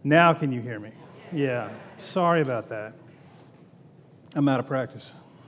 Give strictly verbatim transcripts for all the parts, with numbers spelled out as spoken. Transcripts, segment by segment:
Now can you hear me? Yeah. Sorry about that. I'm out of practice.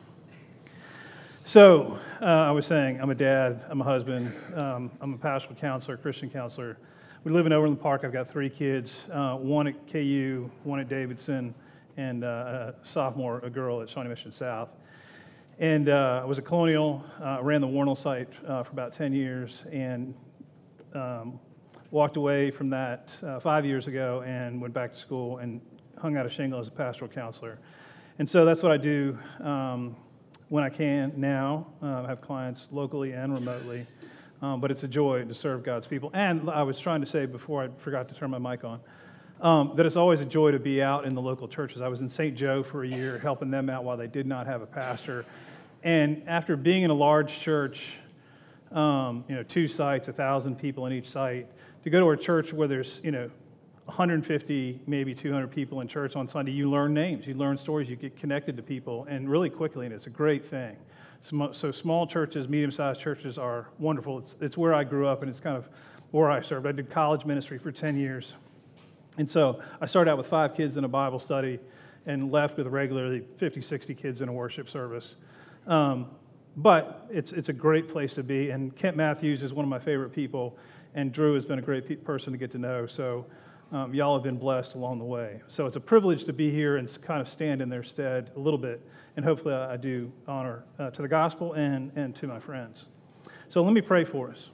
So, uh, I was saying, I'm a dad, I'm a husband, um, I'm a pastoral counselor, Christian counselor. We live in Overland Park. I've got three kids, uh, one at K U, one at Davidson, and uh, a sophomore, a girl at Shawnee Mission South. And uh, I was a colonial, uh, ran the Warnell site uh, for about ten years, and um, walked away from that uh, five years ago and went back to school and hung out a shingle as a pastoral counselor. And so that's what I do um, when I can now. Uh, I have clients locally and remotely, um, but it's a joy to serve God's people. And I was trying to say before I forgot to turn my mic on, um, that it's always a joy to be out in the local churches. I was in Saint Joe for a year, helping them out while they did not have a pastor. And after being in a large church, um, you know, two sites, a thousand people in each site, to go to a church where there's, you know, one hundred fifty, maybe two hundred people in church on Sunday, you learn names, you learn stories, you get connected to people, and really quickly, and it's a great thing. So small churches, medium-sized churches are wonderful. It's, it's where I grew up, and it's kind of where I served. I did college ministry for ten years. And so I started out with five kids in a Bible study and left with regularly fifty, sixty kids in a worship service. Um, but it's it's a great place to be, and Kent Matthews is one of my favorite people, and Drew has been a great pe- person to get to know, so um, y'all have been blessed along the way. So it's a privilege to be here and kind of stand in their stead a little bit, and hopefully I, I do honor uh, to the gospel and, and to my friends. So let me pray for us.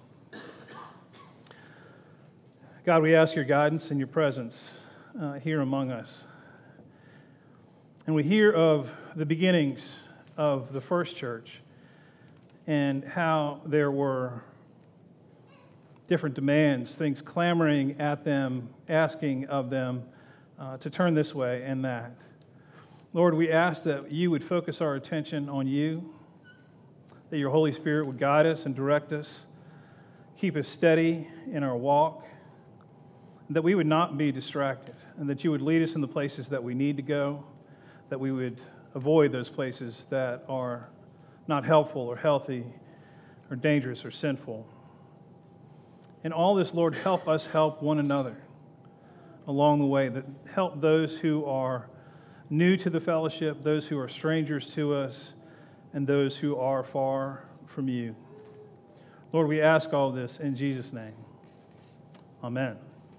God, we ask your guidance and your presence uh, here among us. And we hear of the beginnings of the first church and how there were different demands, things clamoring at them, asking of them uh, to turn this way and that. Lord, we ask that you would focus our attention on you, that your Holy Spirit would guide us and direct us, keep us steady in our walk, that we would not be distracted, and that you would lead us in the places that we need to go, that we would avoid those places that are not helpful or healthy or dangerous or sinful. In all this, Lord, help us help one another along the way, that help those who are new to the fellowship, those who are strangers to us, and those who are far from you. Lord, we ask all this in Jesus' name. Amen.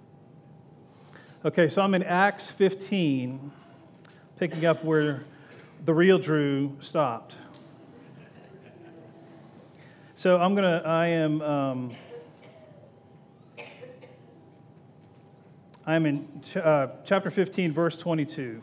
Okay, so I'm in Acts fifteen, picking up where the real Drew stopped. So I'm gonna, I am, um, I'm in ch- uh, chapter fifteen, verse twenty-two.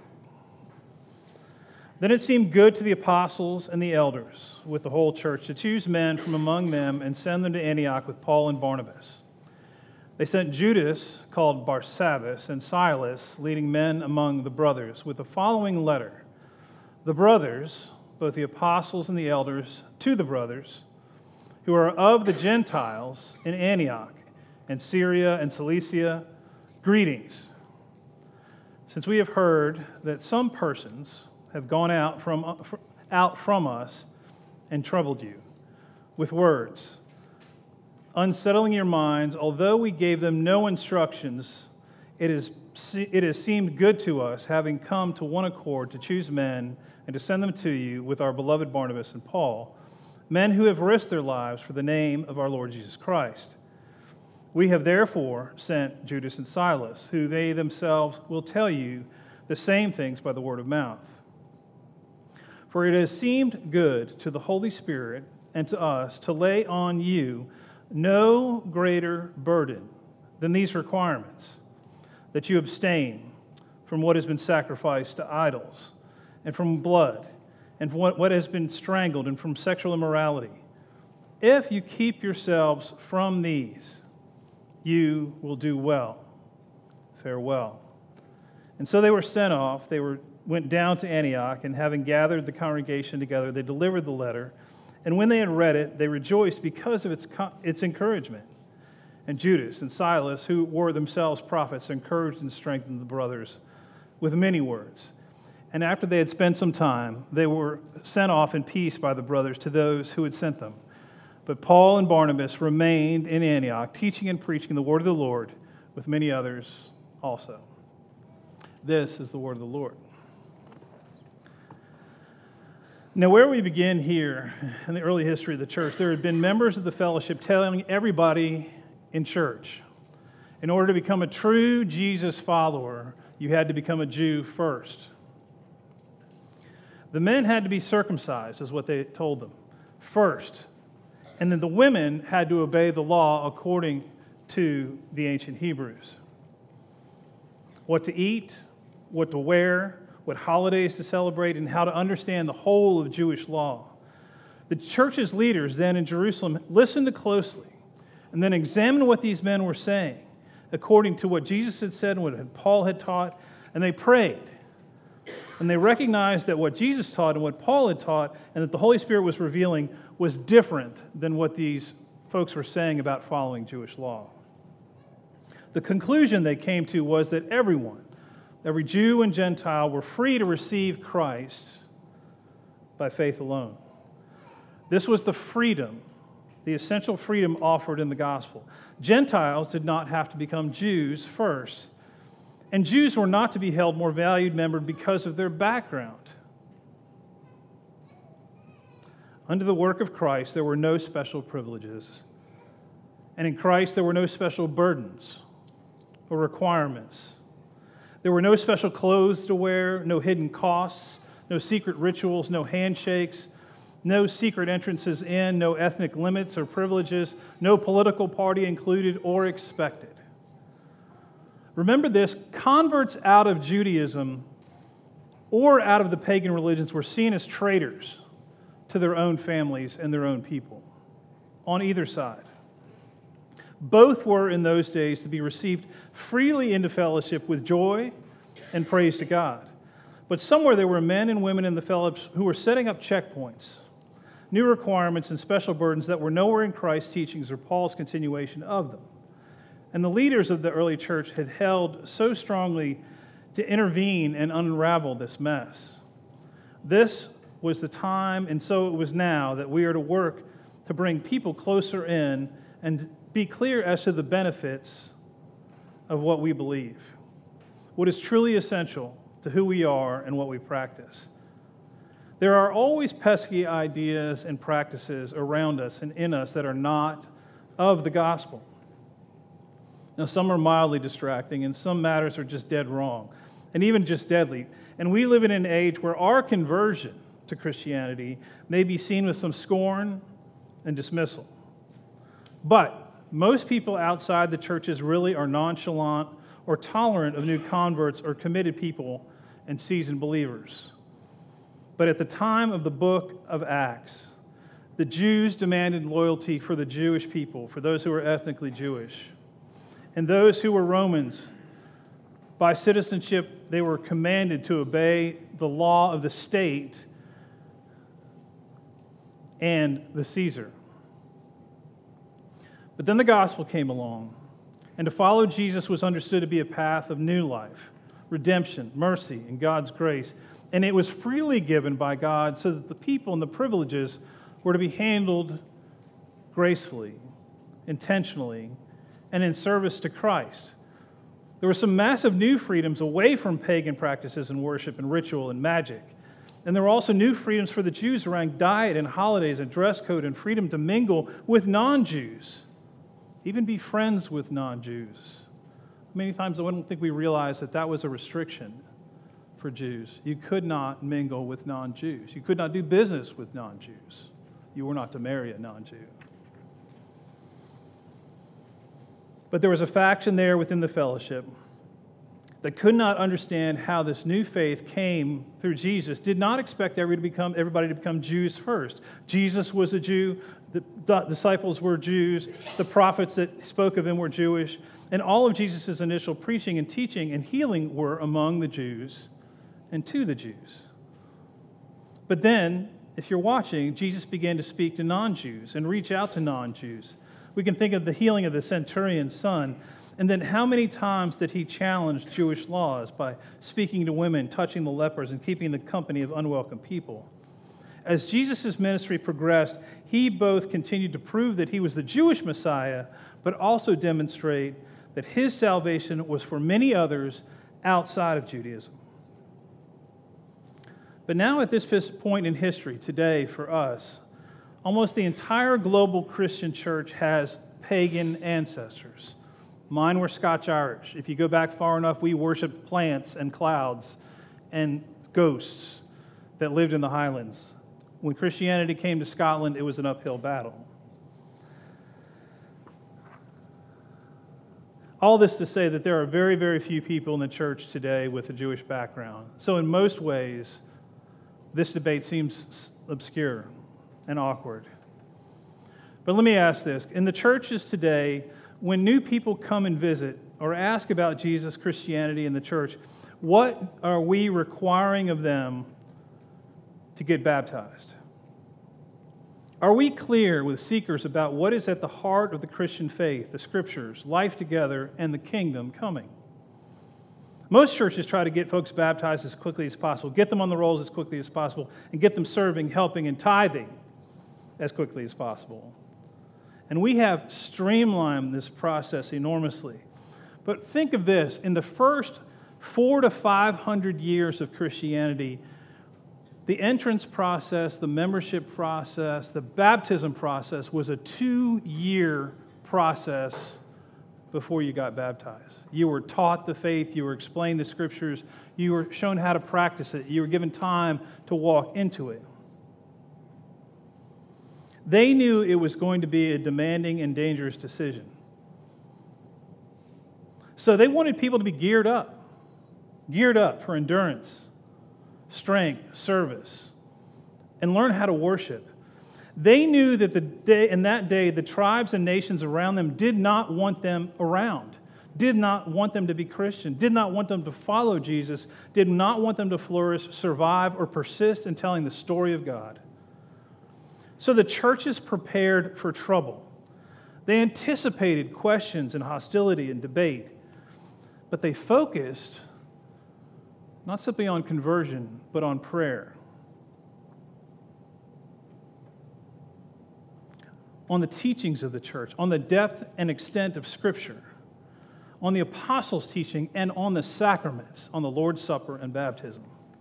Then it seemed good to the apostles and the elders with the whole church to choose men from among them and send them to Antioch with Paul and Barnabas. They sent Judas, called Barsabbas, and Silas, leading men among the brothers, with the following letter. The brothers, both the apostles and the elders, to the brothers, who are of the Gentiles in Antioch and Syria and Cilicia, greetings. Since we have heard that some persons have gone out from, out from us and troubled you with words, unsettling your minds, although we gave them no instructions, it is it has seemed good to us, having come to one accord, to choose men and to send them to you with our beloved Barnabas and Paul, men who have risked their lives for the name of our Lord Jesus Christ. We have therefore sent Judas and Silas, who they themselves will tell you the same things by the word of mouth. For it has seemed good to the Holy Spirit and to us to lay on you no greater burden than these requirements, that you abstain from what has been sacrificed to idols, and from blood, and from what has been strangled, and from sexual immorality. If you keep yourselves from these, you will do well. Farewell. And so they were sent off. They were went down to Antioch, and having gathered the congregation together, they delivered the letter. And when they had read it, they rejoiced because of its its encouragement. And Judas and Silas, who were themselves prophets, encouraged and strengthened the brothers with many words. And after they had spent some time, they were sent off in peace by the brothers to those who had sent them. But Paul and Barnabas remained in Antioch, teaching and preaching the word of the Lord with many others also. This is the word of the Lord. Now, where we begin here in the early history of the church, there had been members of the fellowship telling everybody in church, in order to become a true Jesus follower, you had to become a Jew first. The men had to be circumcised, is what they told them, first. And then the women had to obey the law according to the ancient Hebrews. What to eat, what to wear, what holidays to celebrate, and how to understand the whole of Jewish law. The church's leaders then in Jerusalem listened closely and then examined what these men were saying according to what Jesus had said and what Paul had taught, and they prayed. And they recognized that what Jesus taught and what Paul had taught and that the Holy Spirit was revealing was different than what these folks were saying about following Jewish law. The conclusion they came to was that everyone, every Jew and Gentile, were free to receive Christ by faith alone. This was the freedom, the essential freedom offered in the gospel. Gentiles did not have to become Jews first, and Jews were not to be held more valued members because of their background. Under the work of Christ, there were no special privileges, and in Christ, there were no special burdens or requirements. There were no special clothes to wear, no hidden costs, no secret rituals, no handshakes, no secret entrances in, no ethnic limits or privileges, no political party included or expected. Remember this, converts out of Judaism or out of the pagan religions were seen as traitors to their own families and their own people, on either side. Both were in those days to be received freely into fellowship with joy and praise to God. But somewhere there were men and women in the fellowship who were setting up checkpoints, new requirements and special burdens that were nowhere in Christ's teachings or Paul's continuation of them. And the leaders of the early church had held so strongly to intervene and unravel this mess. This was the time, and so it was now, that we are to work to bring people closer in and be clear as to the benefits of what we believe, what is truly essential to who we are and what we practice. There are always pesky ideas and practices around us and in us that are not of the gospel. Now, some are mildly distracting, and some matters are just dead wrong, and even just deadly. And we live in an age where our conversion to Christianity may be seen with some scorn and dismissal. But most people outside the churches really are nonchalant or tolerant of new converts or committed people and seasoned believers. But at the time of the book of Acts, the Jews demanded loyalty for the Jewish people, for those who were ethnically Jewish. And those who were Romans, by citizenship, they were commanded to obey the law of the state and the Caesar. But then the gospel came along, and to follow Jesus was understood to be a path of new life, redemption, mercy, and God's grace. And it was freely given by God so that the people and the privileges were to be handled gracefully, intentionally, and in service to Christ. There were some massive new freedoms away from pagan practices and worship and ritual and magic. And there were also new freedoms for the Jews around diet and holidays and dress code and freedom to mingle with non-Jews, even be friends with non-Jews. Many times I don't think we realize that that was a restriction for Jews. You could not mingle with non-Jews. You could not do business with non-Jews. You were not to marry a non-Jew. But there was a faction there within the fellowship that could not understand how this new faith came through Jesus, did not expect everybody to become, everybody to become Jews first. Jesus was a Jew, the disciples were Jews, the prophets that spoke of him were Jewish, and all of Jesus' initial preaching and teaching and healing were among the Jews and to the Jews. But then, if you're watching, Jesus began to speak to non-Jews and reach out to non-Jews. We can think of the healing of the centurion's son, and then how many times that he challenged Jewish laws by speaking to women, touching the lepers, and keeping the company of unwelcome people. As Jesus' ministry progressed, he both continued to prove that he was the Jewish Messiah, but also demonstrate that his salvation was for many others outside of Judaism. But now at this point in history, today for us, almost the entire global Christian church has pagan ancestors. Mine were Scotch-Irish. If you go back far enough, we worshiped plants and clouds and ghosts that lived in the Highlands. When Christianity came to Scotland, it was an uphill battle. All this to say that there are very, very few people in the church today with a Jewish background. So in most ways, this debate seems obscure and awkward. But let me ask this. In the churches today, when new people come and visit or ask about Jesus, Christianity, and the church, what are we requiring of them to get baptized? Are we clear with seekers about what is at the heart of the Christian faith, the Scriptures, life together, and the kingdom coming? Most churches try to get folks baptized as quickly as possible, get them on the rolls as quickly as possible, and get them serving, helping, and tithing as quickly as possible. And we have streamlined this process enormously. But think of this, in the first four to five hundred years of Christianity, the entrance process, the membership process, the baptism process was a two-year process before you got baptized. You were taught the faith, you were explained the Scriptures, you were shown how to practice it, you were given time to walk into it. They knew it was going to be a demanding and dangerous decision. So they wanted people to be geared up, geared up for endurance, strength, service, and learn how to worship. They knew that the day, in that day, the tribes and nations around them did not want them around, did not want them to be Christian, did not want them to follow Jesus, did not want them to flourish, survive, or persist in telling the story of God. So the churches prepared for trouble. They anticipated questions and hostility and debate, but they focused not simply on conversion, but on prayer. On the teachings of the church, on the depth and extent of Scripture, on the apostles' teaching, and on the sacraments, on the Lord's Supper and baptism.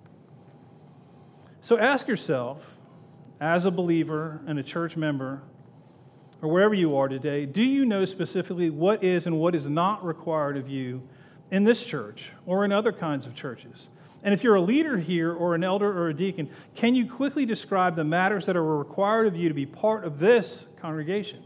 So ask yourself, as a believer and a church member, or wherever you are today, do you know specifically what is and what is not required of you in this church or in other kinds of churches? And if you're a leader here or an elder or a deacon, can you quickly describe the matters that are required of you to be part of this congregation?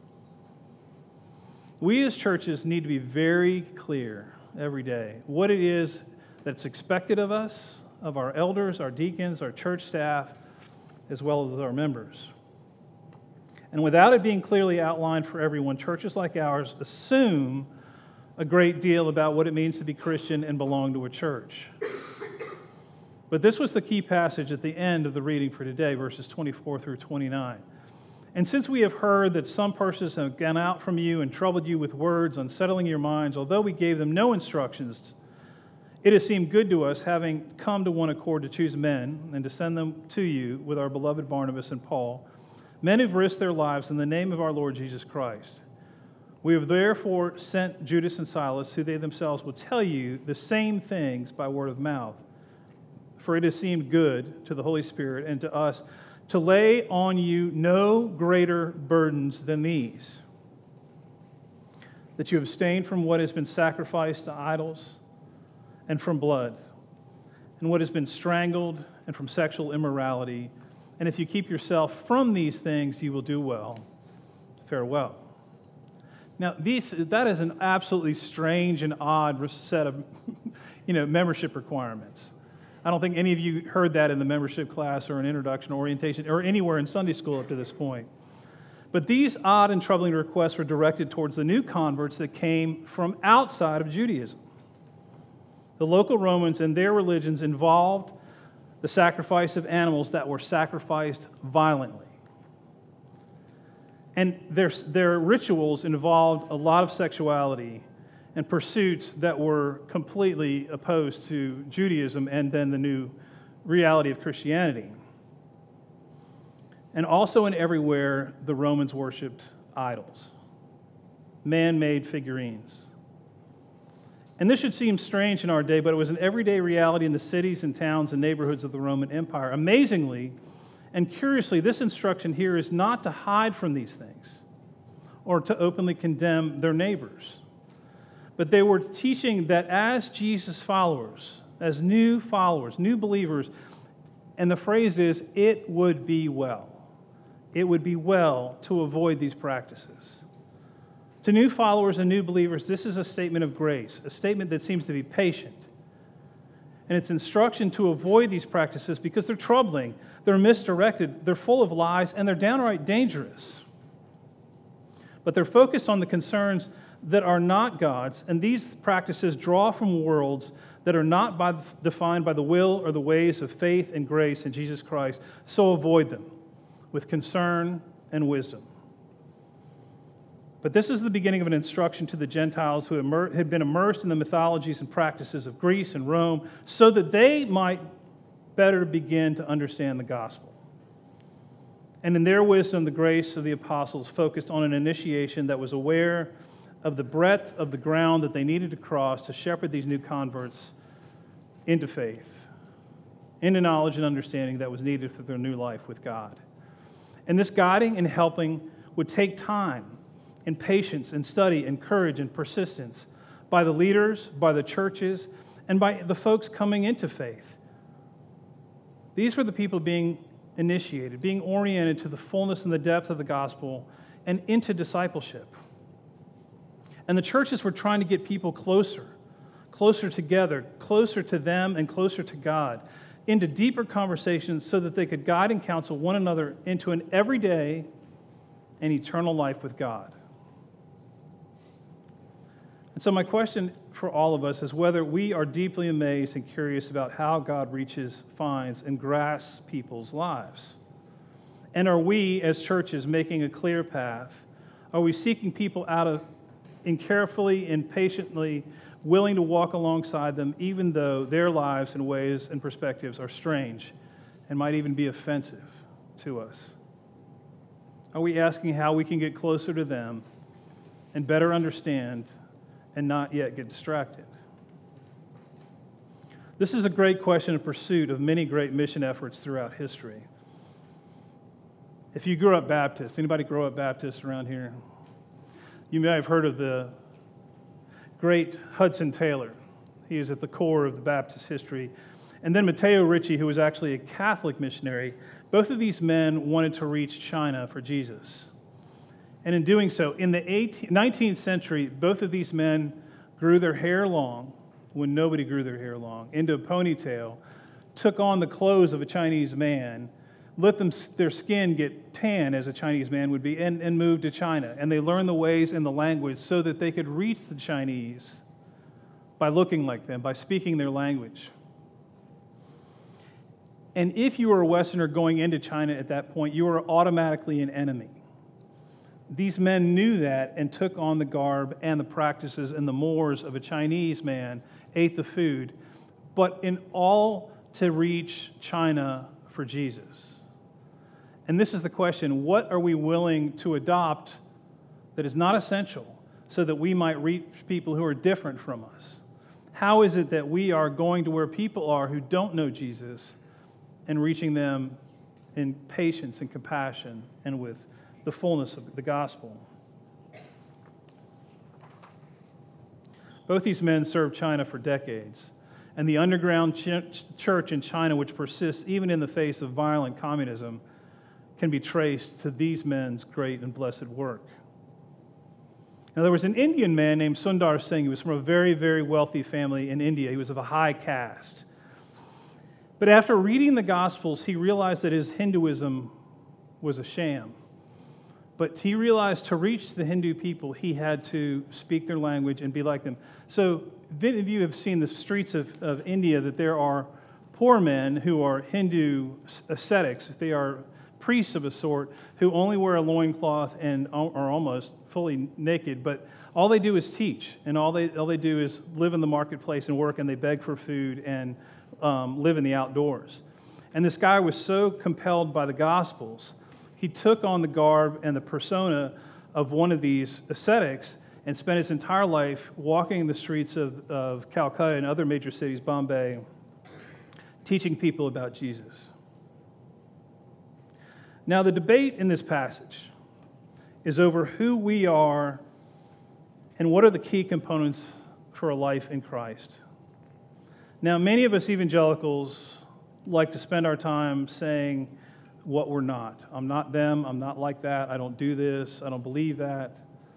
We as churches need to be very clear every day what it is that's expected of us, of our elders, our deacons, our church staff, as well as our members. And without it being clearly outlined for everyone, churches like ours assume a great deal about what it means to be Christian and belong to a church. But this was the key passage at the end of the reading for today, verses twenty-four through twenty-nine. And since we have heard that some persons have gone out from you and troubled you with words, unsettling your minds, although we gave them no instructions, it has seemed good to us, having come to one accord, to choose men and to send them to you with our beloved Barnabas and Paul, men who've risked their lives in the name of our Lord Jesus Christ. We have therefore sent Judas and Silas, who they themselves will tell you the same things by word of mouth. For it has seemed good to the Holy Spirit and to us to lay on you no greater burdens than these, that you abstain from what has been sacrificed to idols, and from blood, and what has been strangled, and from sexual immorality. And if you keep yourself from these things, you will do well. Farewell. Now, these, that is an absolutely strange and odd set of you know, membership requirements. I don't think any of you heard that in the membership class or an introduction or orientation or anywhere in Sunday school up to this point. But these odd and troubling requests were directed towards the new converts that came from outside of Judaism. The local Romans and their religions involved the sacrifice of animals that were sacrificed violently. And their, their rituals involved a lot of sexuality and pursuits that were completely opposed to Judaism and then the new reality of Christianity. And also and everywhere, the Romans worshipped idols, man-made figurines. And this should seem strange in our day, but it was an everyday reality in the cities and towns and neighborhoods of the Roman Empire. Amazingly and curiously, this instruction here is not to hide from these things or to openly condemn their neighbors. But they were teaching that as Jesus followers, as new followers, new believers, and the phrase is, it would be well. It would be well to avoid these practices. To new followers and new believers, this is a statement of grace, a statement that seems to be patient. And it's instruction to avoid these practices because they're troubling, they're misdirected, they're full of lies, and they're downright dangerous. But they're focused on the concerns that are not God's, and these practices draw from worlds that are not by, defined by the will or the ways of faith and grace in Jesus Christ, so avoid them with concern and wisdom. But this is the beginning of an instruction to the Gentiles who had been immersed in the mythologies and practices of Greece and Rome so that they might better begin to understand the gospel. And in their wisdom, the grace of the apostles focused on an initiation that was aware of the breadth of the ground that they needed to cross to shepherd these new converts into faith, into knowledge and understanding that was needed for their new life with God. And this guiding and helping would take time and patience and study and courage and persistence by the leaders, by the churches, and by the folks coming into faith. These were the people being initiated, being oriented to the fullness and the depth of the gospel and into discipleship. And the churches were trying to get people closer, closer together, closer to them and closer to God, into deeper conversations so that they could guide and counsel one another into an everyday and eternal life with God. And so my question for all of us is whether we are deeply amazed and curious about how God reaches, finds, and grasps people's lives. And are we, as churches, making a clear path? Are we seeking people out of, and carefully and patiently willing to walk alongside them, even though their lives and ways and perspectives are strange and might even be offensive to us? Are we asking how we can get closer to them and better understand and not yet get distracted? This is a great question in pursuit of many great mission efforts throughout history. If you grew up Baptist, anybody grow up Baptist around here? You may have heard of the great Hudson Taylor. He is at the core of the Baptist history. And then Matteo Ricci, who was actually a Catholic missionary. Both of these men wanted to reach China for Jesus. And in doing so, in the nineteenth century, both of these men grew their hair long, when nobody grew their hair long, into a ponytail, took on the clothes of a Chinese man, let them their skin get tan as a Chinese man would be, and, and moved to China. And they learned the ways and the language so that they could reach the Chinese by looking like them, by speaking their language. And if you were a Westerner going into China at that point, you were automatically an enemy. These men knew that and took on the garb and the practices and the mores of a Chinese man, ate the food, but in all to reach China for Jesus. And this is the question: what are we willing to adopt that is not essential so that we might reach people who are different from us? How is it that we are going to where people are who don't know Jesus and reaching them in patience and compassion and with the fullness of the gospel? Both these men served China for decades, and the underground ch- church in China, which persists even in the face of violent communism, can be traced to these men's great and blessed work. Now, there was an Indian man named Sundar Singh. He was from a very, very wealthy family in India. He was of a high caste. But after reading the Gospels, he realized that his Hinduism was a sham. But he realized to reach the Hindu people, he had to speak their language and be like them. So many of you have seen the streets of, of India, that there are poor men who are Hindu ascetics. They are priests of a sort who only wear a loincloth and are almost fully naked. But all they do is teach, and all they, all they do is live in the marketplace and work, and they beg for food and um, live in the outdoors. And this guy was so compelled by the Gospels, he took on the garb and the persona of one of these ascetics and spent his entire life walking the streets of, of Calcutta and other major cities, Bombay, teaching people about Jesus. Now, the debate in this passage is over who we are and what are the key components for a life in Christ. Now, many of us evangelicals like to spend our time saying what we're not. I'm not them, I'm not like that, I don't do this, I don't believe that.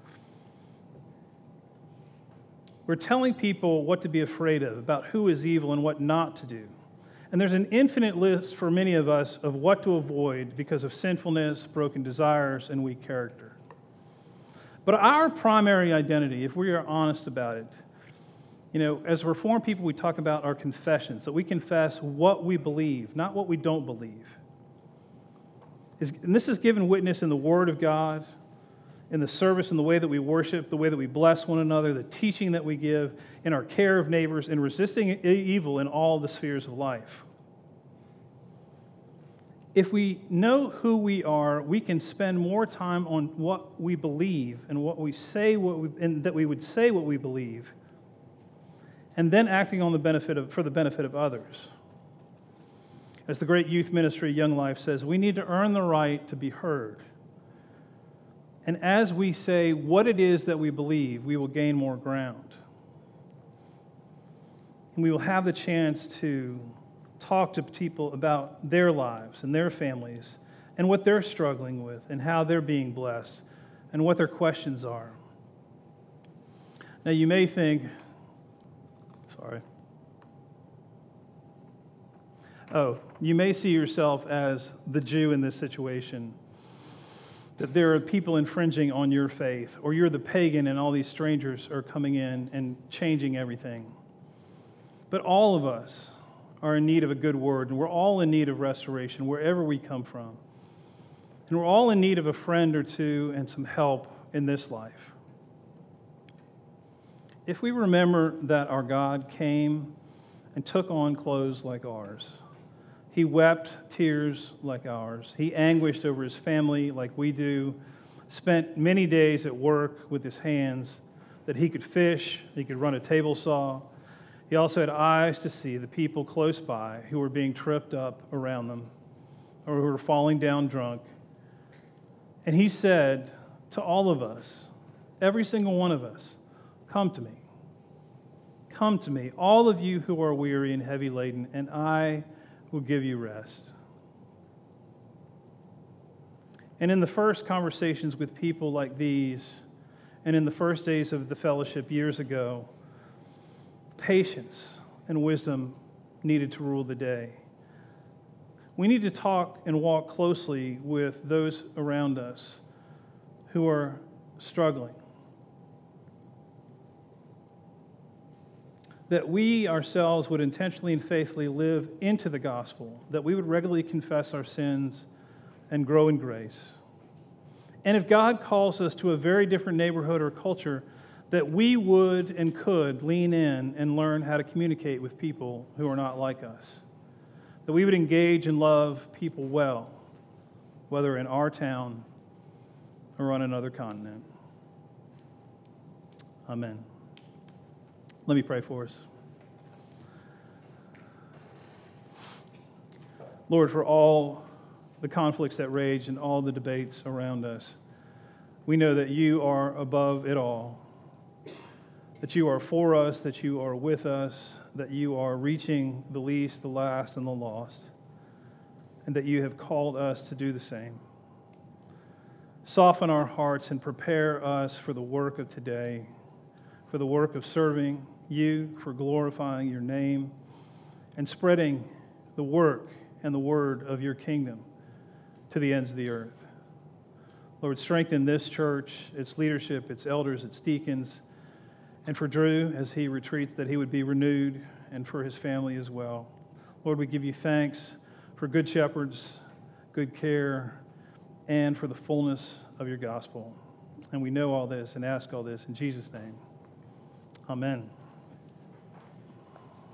We're telling people what to be afraid of, about who is evil and what not to do. And there's an infinite list for many of us of what to avoid because of sinfulness, broken desires, and weak character. But our primary identity, if we are honest about it, you know, as Reformed people, we talk about our confessions, that we confess what we believe, not what we don't believe. And this is given witness in the Word of God, in the service, in the way that we worship, the way that we bless one another, the teaching that we give, in our care of neighbors, in resisting evil in all the spheres of life. If we know who we are, we can spend more time on what we believe and what we say, what we, and that we would say what we believe, and then acting on the benefit of, for the benefit of others. As the great youth ministry, Young Life, says, we need to earn the right to be heard. And as we say what it is that we believe, we will gain more ground. And we will have the chance to talk to people about their lives and their families and what they're struggling with and how they're being blessed and what their questions are. Now, you may think, sorry. Oh, you may see yourself as the Jew in this situation, that there are people infringing on your faith, or you're the pagan and all these strangers are coming in and changing everything. But all of us are in need of a good word, and we're all in need of restoration wherever we come from. And we're all in need of a friend or two and some help in this life. If we remember that our God came and took on clothes like ours, He wept tears like ours. He anguished over his family like we do, spent many days at work with his hands, that he could fish, he could run a table saw. He also had eyes to see the people close by who were being tripped up around them or who were falling down drunk. And he said to all of us, every single one of us, come to me. Come to me, all of you who are weary and heavy laden, and I will give you rest. And in the first conversations with people like these, and in the first days of the fellowship years ago, patience and wisdom needed to rule the day. We need to talk and walk closely with those around us who are struggling. That we ourselves would intentionally and faithfully live into the gospel, that we would regularly confess our sins and grow in grace. And if God calls us to a very different neighborhood or culture, that we would and could lean in and learn how to communicate with people who are not like us. That we would engage and love people well, whether in our town or on another continent. Amen. Let me pray for us. Lord, for all the conflicts that rage and all the debates around us, we know that you are above it all, that you are for us, that you are with us, that you are reaching the least, the last, and the lost, and that you have called us to do the same. Soften our hearts and prepare us for the work of today, for the work of serving you, for glorifying your name, and spreading the work and the word of your kingdom to the ends of the earth. Lord, strengthen this church, its leadership, its elders, its deacons, and for Drew as he retreats, that he would be renewed, and for his family as well. Lord, we give you thanks for good shepherds, good care, and for the fullness of your gospel. And we know all this and ask all this in Jesus' name. Amen.